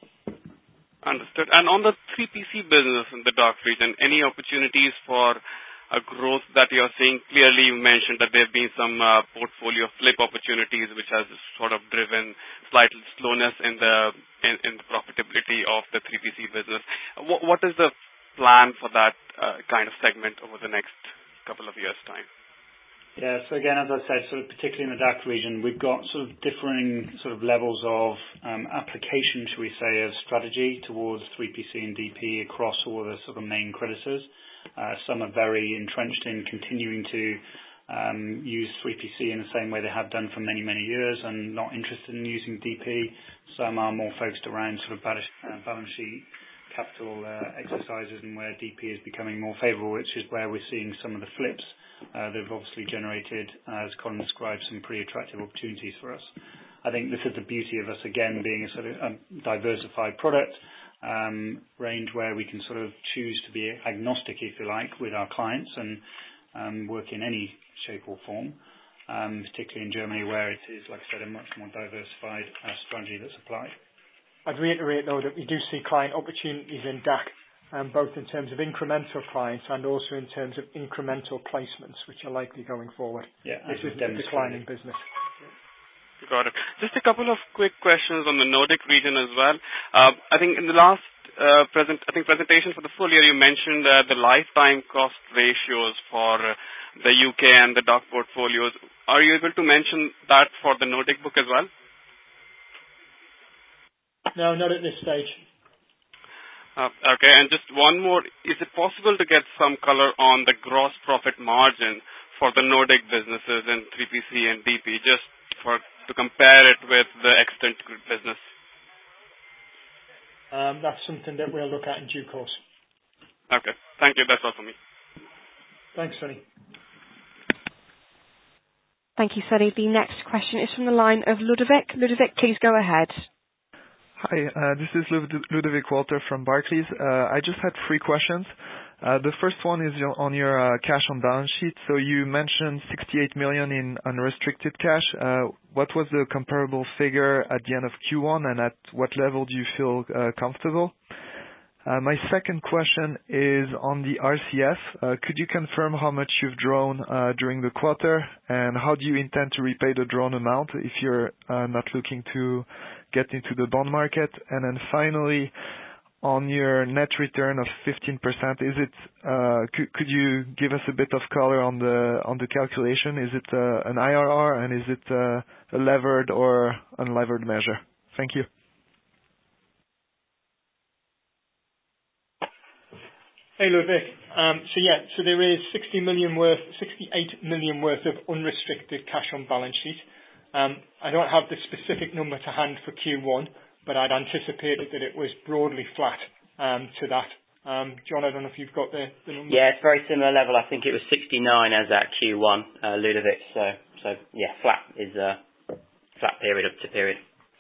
Understood. And on the 3PC business in the DACH region, any opportunities for a growth that you're seeing? Clearly, you mentioned that there have been some portfolio flip opportunities, which has sort of driven slight slowness in the profitability of the 3PC business. What is the plan for that kind of segment over the next couple of years' time? Yeah, so again, as I said, sort of particularly in the DACH region, we've got sort of differing sort of levels of application, should we say, of strategy towards 3PC and DP across all the sort of main creditors. Some are very entrenched in continuing to use 3PC in the same way they have done for many, many years and not interested in using DP. Some are more focused around sort of balance sheet capital exercises and where DP is becoming more favorable, which is where we're seeing some of the flips that have obviously generated, as Colin described, some pretty attractive opportunities for us. I think this is the beauty of us, again, being a sort of a diversified product range where we can sort of choose to be agnostic, if you like, with our clients and work in any shape or form, particularly in Germany where it is, like I said, a much more diversified strategy that's applied. I'd reiterate, though, that we do see client opportunities in DACH, both in terms of incremental clients and also in terms of incremental placements, which are likely going forward. Yeah, this is a declining business. Got it. Just a couple of quick questions on the Nordic region as well. I think in the last presentation for the full year, you mentioned the lifetime cost ratios for the UK and the DACH portfolios. Are you able to mention that for the Nordic book as well? No, not at this stage. Okay, and just one more. Is it possible to get some color on the gross profit margin for the Nordic businesses in 3PC and DP, just to compare it with the Extant Group business? That's something that we'll look at in due course. Okay, thank you. That's all for me. Thanks, Sonny. Thank you, Sonny. The next question is from the line of Ludovic. Ludovic, please go ahead. Hi, this is Ludovic Walter from Barclays. I just had 3 questions. The first one is on your cash on balance sheet. So you mentioned 68 million in unrestricted cash. What was the comparable figure at the end of Q1, and at what level do you feel comfortable? My second question is on the RCF. Could you confirm how much you've drawn during the quarter, and how do you intend to repay the drawn amount if you're not looking to get into the bond market? And then finally, on your net return of 15%, is it, could you give us a bit of color on the calculation? Is it an IRR, and is it a levered or unlevered measure? Thank you. Hey, Ludwig. So there is 68 million worth of unrestricted cash on balance sheet. I don't have the specific number to hand for Q1, but I'd anticipated that it was broadly flat to that. John, I don't know if you've got the number. Yeah, it's very similar level. I think it was 69 as at Q1, Ludovic. So yeah, flat is flat period up to period.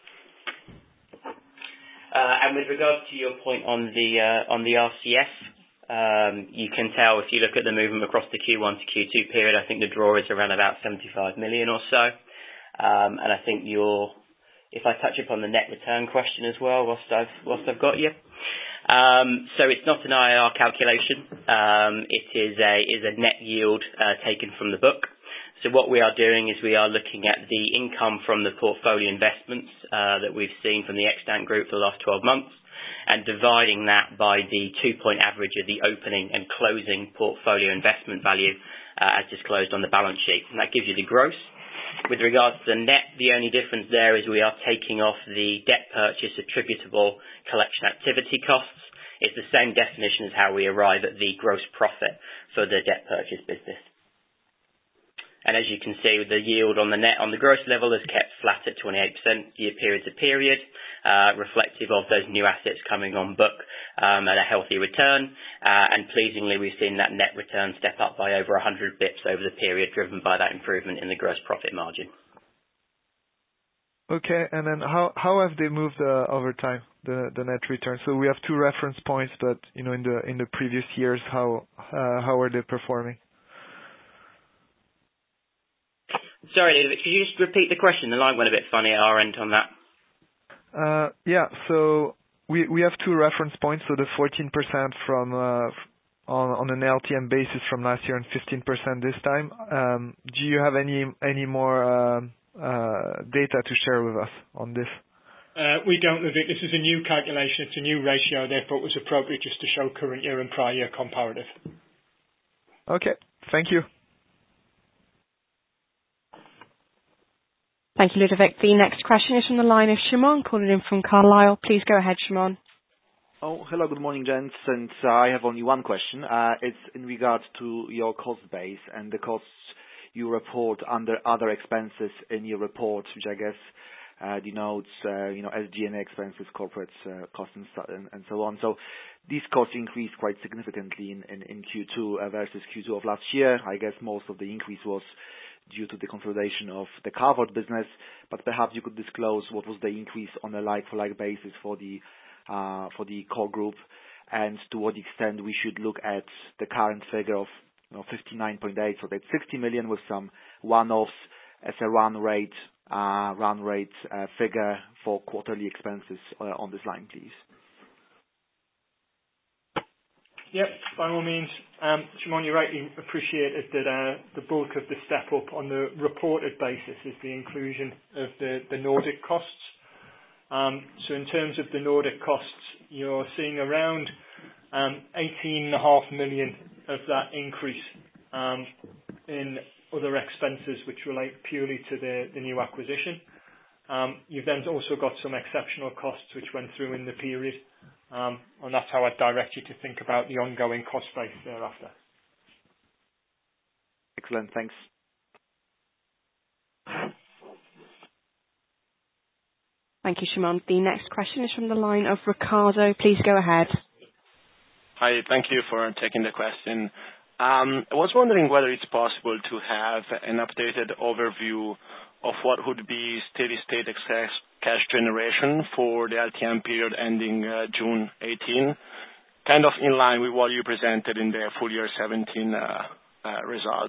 And with regards to your point on the RCF, you can tell if you look at the movement across the Q1 to Q2 period, I think the draw is around about 75 million or so. And I think if I touch upon the net return question as well, whilst I've got you. So it's not an IRR calculation. It is a net yield taken from the book. So what we are doing is we are looking at the income from the portfolio investments that we've seen from the extant group for the last 12 months, and dividing that by the 2-point average of the opening and closing portfolio investment value as disclosed on the balance sheet. And that gives you the gross. With regards to the net, the only difference there is we are taking off the debt purchase attributable collection activity costs. It's the same definition as how we arrive at the gross profit for the debt purchase business. And as you can see, the yield on the net on the gross level is kept flat at 28% year period to period, reflective of those new assets coming on book at a healthy return. And pleasingly, we've seen that net return step up by over 100 bips over the period, driven by that improvement in the gross profit margin. Okay, and then how have they moved over time, the net return? So we have 2 reference points, but in the previous years, how are they performing? Sorry, Ludovic, could you just repeat the question? The line went a bit funny at our end on that. Yeah, so we have 2 reference points, so the 14% from on an LTM basis from last year and 15% this time. Do you have any more data to share with us on this? We don't, Ludwig. This is a new calculation. It's a new ratio. Therefore, it was appropriate just to show current year and prior year comparative. Okay, thank you. Thank you, Ludovic. The next question is from the line of Shimon, calling in from Carlisle. Please go ahead, Shimon. Oh, hello, good morning, gents. And I have only one question. It's in regards to your cost base and the costs you report under other expenses in your report, which I guess denotes, SG&A expenses, corporate costs, and so on. So these costs increased quite significantly in Q2 versus Q2 of last year. I guess most of the increase was due to the consolidation of the carve-out business, but perhaps you could disclose what was the increase on a like-for-like basis for the core group, and to what extent we should look at the current figure of 59.8, so that's 60 million with some one-offs as a run rate figure for quarterly expenses on this line, please. Yep, by all means. Shimon, you rightly appreciated that the bulk of the step up on the reported basis is the inclusion of the Nordic costs. So in terms of the Nordic costs, you're seeing around 18.5 million of that increase in other expenses which relate purely to the new acquisition. You've then also got some exceptional costs which went through in the period. And that's how I'd direct you to think about the ongoing cost base thereafter. Excellent, thanks. Thank you, Shimon. The next question is from the line of Ricardo. Please go ahead. Hi, thank you for taking the question. I was wondering whether it's possible to have an updated overview of what would be steady-state excess cash generation for the LTM period ending June 18, kind of in line with what you presented in the full year 17 results.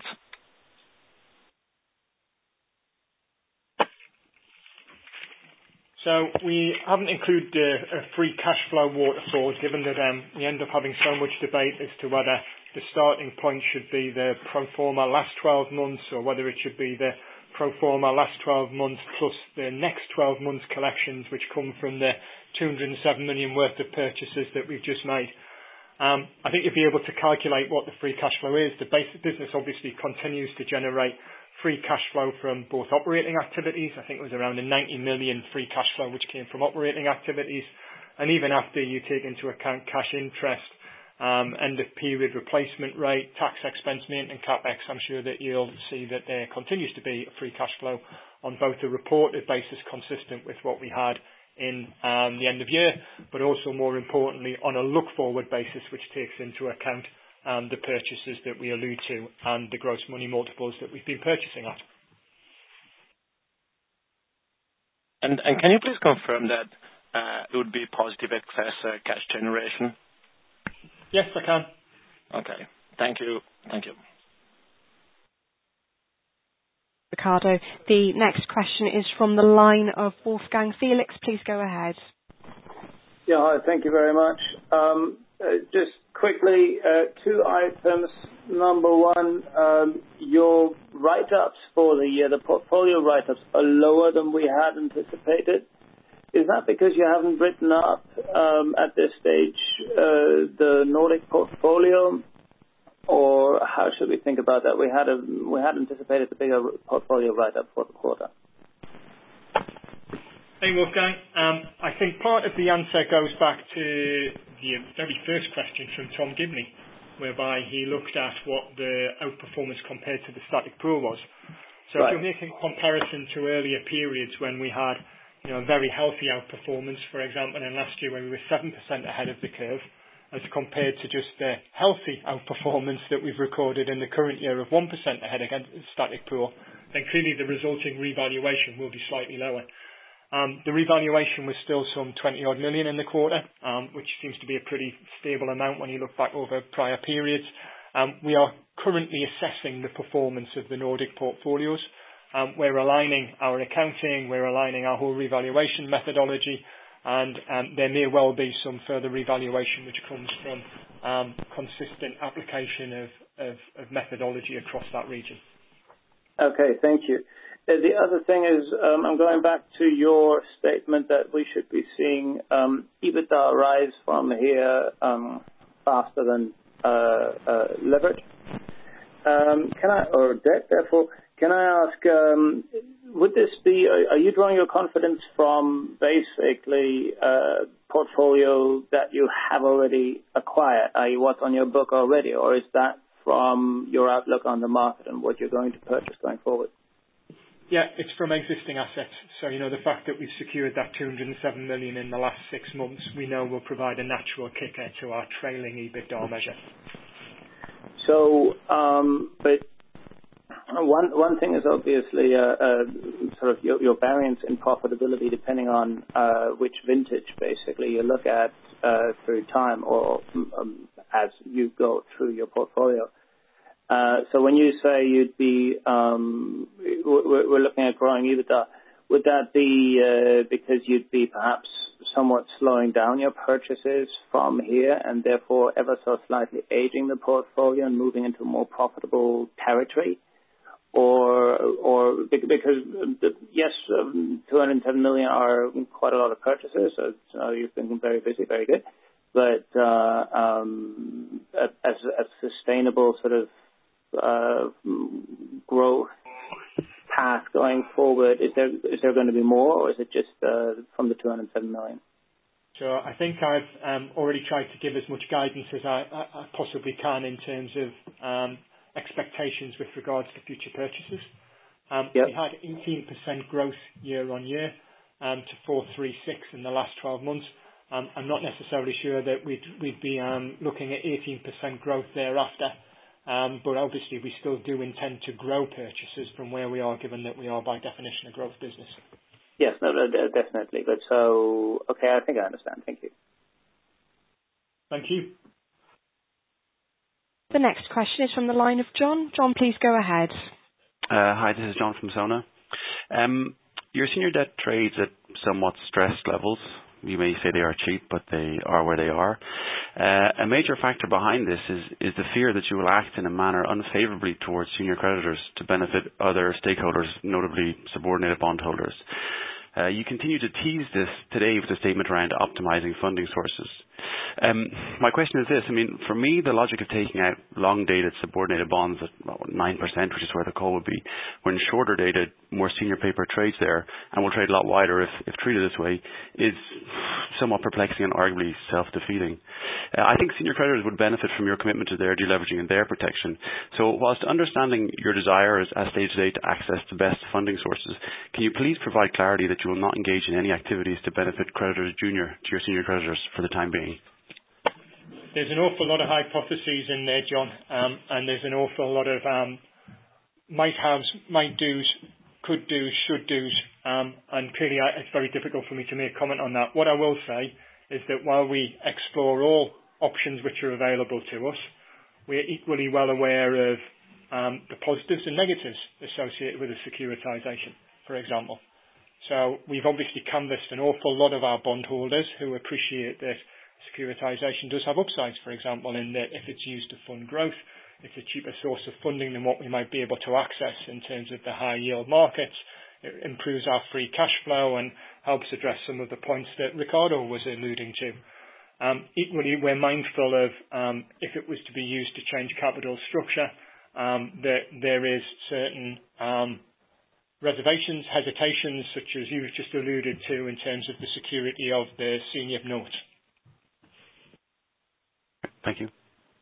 So we haven't included a free cash flow waterfall, given that we end up having so much debate as to whether the starting point should be the pro forma last 12 months or whether it should be the pro forma last 12 months plus the next 12 months collections which come from the 207 million worth of purchases that we've just made. I think you'll be able to calculate what the free cash flow is. The basic business obviously continues to generate free cash flow from both operating activities. I think it was around a 90 million free cash flow which came from operating activities. And even after you take into account cash interest, end of period replacement rate, tax expense, maintenance capex, I'm sure that you'll see that there continues to be a free cash flow on both a reported basis consistent with what we had in the end of year, but also more importantly on a look forward basis which takes into account the purchases that we allude to and the gross money multiples that we've been purchasing at. And can you please confirm that it would be positive excess cash generation? Yes, I can. Okay. Thank you. Thank you. Ricardo. The next question is from the line of Wolfgang Felix. Please go ahead. Yeah, hi. Thank you very much. Just quickly, two items. Number one, your write-ups for the year, the portfolio write-ups are lower than we had anticipated. Is that because you haven't written up at this stage the Nordic portfolio? Or how should we think about that? We had anticipated the bigger portfolio write-up for the quarter. Hey, Wolfgang. I think part of the answer goes back to the very first question from Tom Gibney, whereby he looked at what the outperformance compared to the static pool was. So if you're making comparison to earlier periods when we had a very healthy outperformance, for example, in last year when we were 7% ahead of the curve, as compared to just the healthy outperformance that we've recorded in the current year of 1% ahead against the static pool, then clearly the resulting revaluation will be slightly lower. The revaluation was still some 20-odd million in the quarter, which seems to be a pretty stable amount when you look back over prior periods. We are currently assessing the performance of the Nordic portfolios. We're aligning our accounting, we're aligning our whole revaluation methodology, and there may well be some further revaluation which comes from consistent application of methodology across that region. Okay, thank you. The other thing is, I'm going back to your statement that we should be seeing EBITDA rise from here faster than leverage. Or debt, therefore. Can I ask, would this be, are you drawing your confidence from basically portfolio that you have already acquired, i.e. what's on your book already, or is that from your outlook on the market and what you're going to purchase going forward? Yeah, it's from existing assets. So, the fact that we've secured that 207 million in the last 6 months, we know will provide a natural kicker to our trailing EBITDA measure. So, but one thing is obviously sort of your variance in profitability depending on which vintage basically you look at through time or as you go through your portfolio. So when you say you'd be, we're looking at growing EBITDA, would that be because you'd be perhaps somewhat slowing down your purchases from here and therefore ever so slightly aging the portfolio and moving into more profitable territory? Or because, yes, 207 million are quite a lot of purchases, so you've been very busy, very good. But as a sustainable sort of growth path going forward, is there going to be more, or is it just from the 207 million? So I think I've already tried to give as much guidance as I possibly can in terms of expectations with regards to future purchases. We had 18% growth year on year to 436 in the last 12 months. I'm not necessarily sure that we'd be looking at 18% growth thereafter, but obviously we still do intend to grow purchases from where we are, given that we are by definition a growth business. Yes, no, definitely. But so, okay, I think I understand. Thank you. Thank you. The next question is from the line of John. John, please go ahead. Hi, this is John from Sona. Your senior debt trades at somewhat stressed levels. You may say they are cheap, but they are where they are. A major factor behind this is the fear that you will act in a manner unfavorably towards senior creditors to benefit other stakeholders, notably subordinated bondholders. You continue to tease this today with the statement around optimizing funding sources. My question is this. I mean, for me, the logic of taking out long-dated subordinated bonds at 9%, which is where the call would be, when shorter-dated, more senior paper trades there and will trade a lot wider if treated this way, is somewhat perplexing and arguably self-defeating. I think senior creditors would benefit from your commitment to their deleveraging and their protection. So whilst understanding your desire as stated today to access the best funding sources, can you please provide clarity that you will not engage in any activities to benefit creditors junior to your senior creditors for the time being? There's an awful lot of hypotheses in there, John, and there's an awful lot of might-haves, might-dos, could-dos, should-dos, and clearly it's very difficult for me to make comment on that. What I will say is that while we explore all options which are available to us, we're equally well aware of the positives and negatives associated with a securitisation, for example. So we've obviously canvassed an awful lot of our bondholders who appreciate that securitisation does have upsides, for example, in that if it's used to fund growth, it's a cheaper source of funding than what we might be able to access in terms of the high yield markets. It improves our free cash flow and helps address some of the points that Ricardo was alluding to. Equally, we're mindful of if it was to be used to change capital structure, that there is certain reservations, hesitations, such as you've just alluded to in terms of the security of the senior note. Thank you.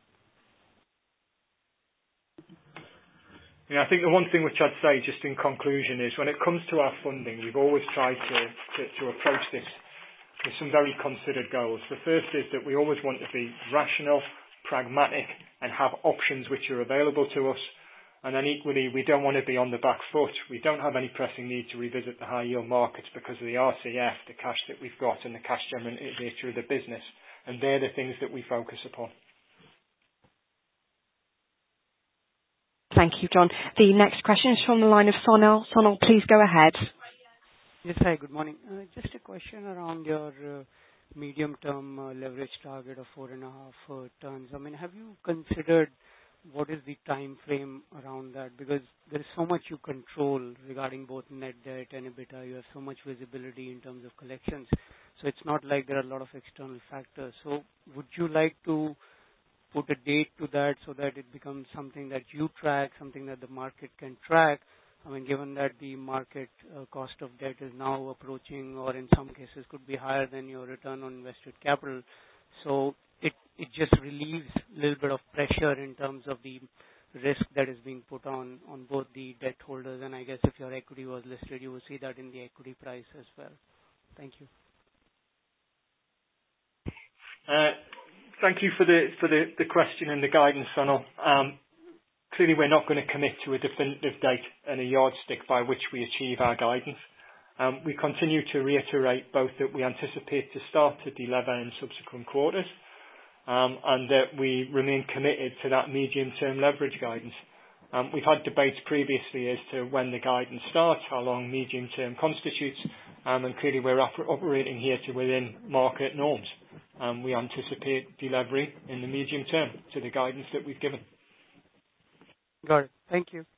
Yeah, I think the one thing which I'd say just in conclusion is when it comes to our funding, we've always tried to approach this with some very considered goals. The first is that we always want to be rational, pragmatic, and have options which are available to us. And then equally, we don't want to be on the back foot. We don't have any pressing need to revisit the high yield markets because of the RCF, the cash that we've got, and the cash generative nature of the business. And they're the things that we focus upon. Thank you, John. The next question is from the line of Sonal. Sonal, please go ahead. Yes, hi, good morning. Just a question around your medium-term leverage target of 4.5 tons. I mean, have you considered what is the time frame around that? Because there is so much you control regarding both net debt and EBITDA. You have so much visibility in terms of collections. So it's not like there are a lot of external factors. So would you like to put a date to that so that it becomes something that you track, something that the market can track? I mean, given that the market cost of debt is now approaching, or in some cases could be higher than your return on invested capital. So it just relieves a little bit of pressure in terms of the risk that is being put on both the debt holders, and I guess if your equity was listed, you will see that in the equity price as well. Thank you. Thank you for the question and the guidance, Sonal. Clearly, we're not going to commit to a definitive date and a yardstick by which we achieve our guidance. We continue to reiterate both that we anticipate to start to delever in subsequent quarters, and that we remain committed to that medium-term leverage guidance. We've had debates previously as to when the guidance starts, how long medium-term constitutes, and clearly we're operating here to within market norms. We anticipate deleveraging in the medium term to the guidance that we've given. Got it. Thank you.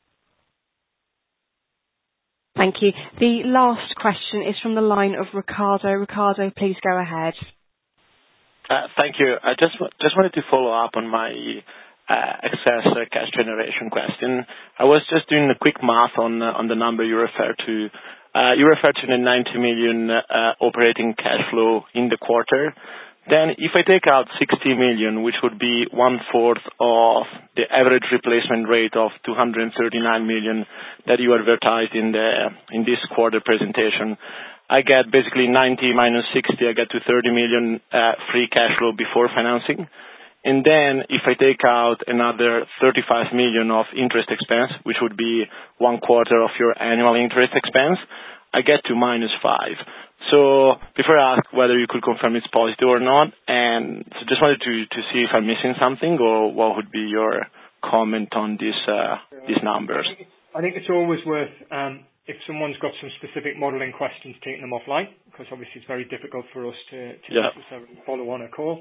Thank you. The last question is from the line of Ricardo. Ricardo, please go ahead. Thank you. I just wanted to follow up on my excess cash generation question. I was just doing a quick math on the number you referred to. You referred to the 90 million operating cash flow in the quarter. Then if I take out 60 million, which would be 1/4 of the average replacement rate of 239 million that you advertised in this quarter presentation, I get basically 90 minus 60, I get to 30 million free cash flow before financing. And then if I take out another 35 million of interest expense, which would be 1/4 of your annual interest expense, I get to -5. So before I ask whether you could confirm it's positive or not, and so just wanted to see if I'm missing something, or what would be your comment on these numbers. I think it's always worth, if someone's got some specific modelling questions, taking them offline, because obviously it's very difficult for us to necessarily follow on a call.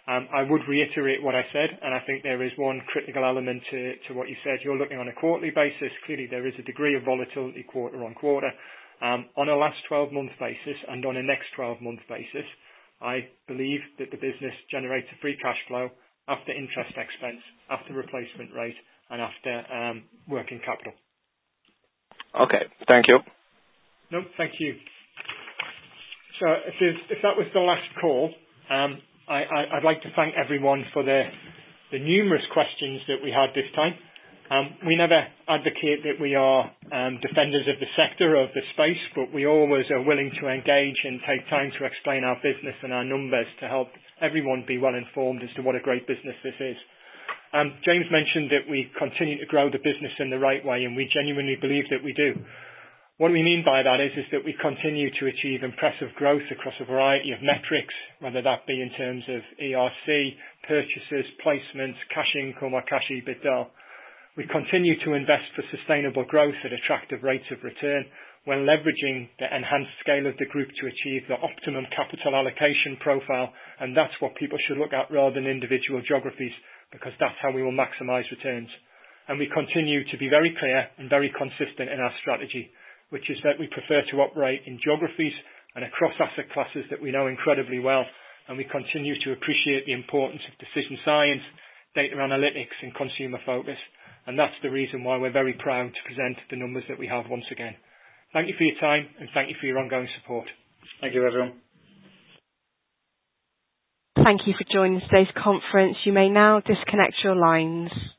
I would reiterate what I said, and I think there is one critical element to what you said. You're looking on a quarterly basis. Clearly, there is a degree of volatility quarter on quarter. On a last 12-month basis and on a next 12-month basis, I believe that the business generates a free cash flow after interest expense, after replacement rate, and after working capital. Okay, thank you. No, thank you. So if that was the last call, I'd like to thank everyone for the numerous questions that we had this time. We never advocate that we are defenders of the sector or of the space, but we always are willing to engage and take time to explain our business and our numbers to help everyone be well informed as to what a great business this is. James mentioned that we continue to grow the business in the right way, and we genuinely believe that we do. What we mean by that is that we continue to achieve impressive growth across a variety of metrics, whether that be in terms of ERC, purchases, placements, cash income or cash EBITDA. We continue to invest for sustainable growth at attractive rates of return when leveraging the enhanced scale of the group to achieve the optimum capital allocation profile, and that's what people should look at rather than individual geographies, because that's how we will maximise returns. And we continue to be very clear and very consistent in our strategy, which is that we prefer to operate in geographies and across asset classes that we know incredibly well, and we continue to appreciate the importance of decision science, data analytics and consumer focus. And that's the reason why we're very proud to present the numbers that we have once again. Thank you for your time and thank you for your ongoing support. Thank you, everyone. Thank you for joining today's conference. You may now disconnect your lines.